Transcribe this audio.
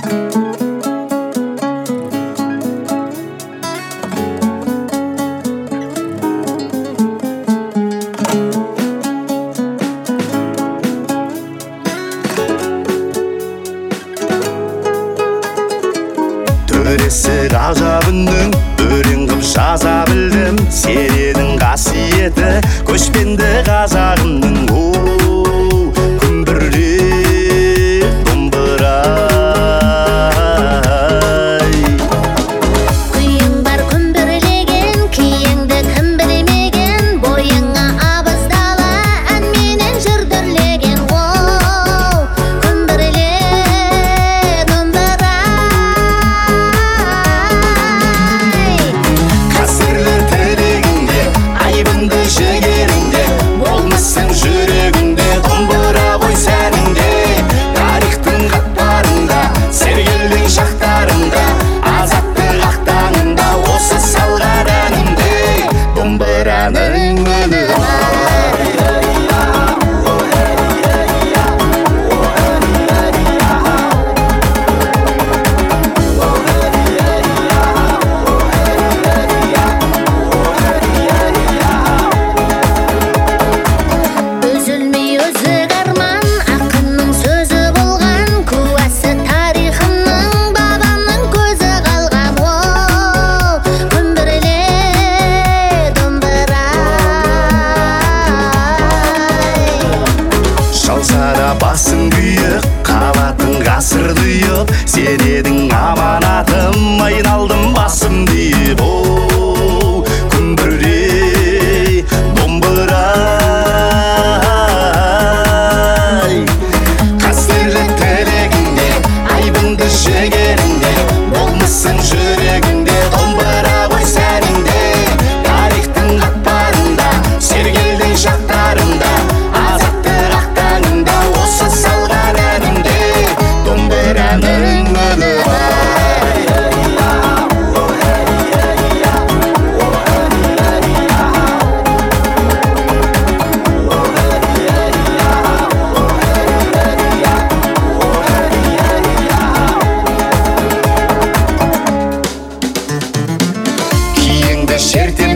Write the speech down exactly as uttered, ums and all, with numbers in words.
Төресі ғажабының өлең қып жаза білдім. Сен едің қасиеті көшпенді қазағымның. Оу, күмбірле домбырай. Күйің бар күмбірлеген, күйіңді кім білмеген, бойыңа абыздала әнменен жүрдірлеген. Оу, күмбірле домбырай. Қасірлі тілегіңде, айбынды жігеріңде, болмысың жүрегіңде, домбыра ғой сәніңде. Тарихтың қатпарында, сергелдің шақтарында, азаттық ақтаңында, осы салған әнімде домбыраның үні бар. Үзілмей үзік арман, ақынның сөзі болған, куәсі тарихымның, бабамның көзі қалған. Оу, күмбірле домбырай. Шалса да басың күйік, қалатын ғасыр дүйіп, сен едің аманатым, айналдым басым дейіп. Оу, күмбірле домбырай. Қастерлі тілегіңде, айбынды жігеріңде, болмысың жүрегіңде, домбыра ғой сәніңде. Тарихтың қатпарында, сергелдің шақтарында, азаттық ақтаңында, осы салған әнімде домбыраның үні бар. Киеңді шертен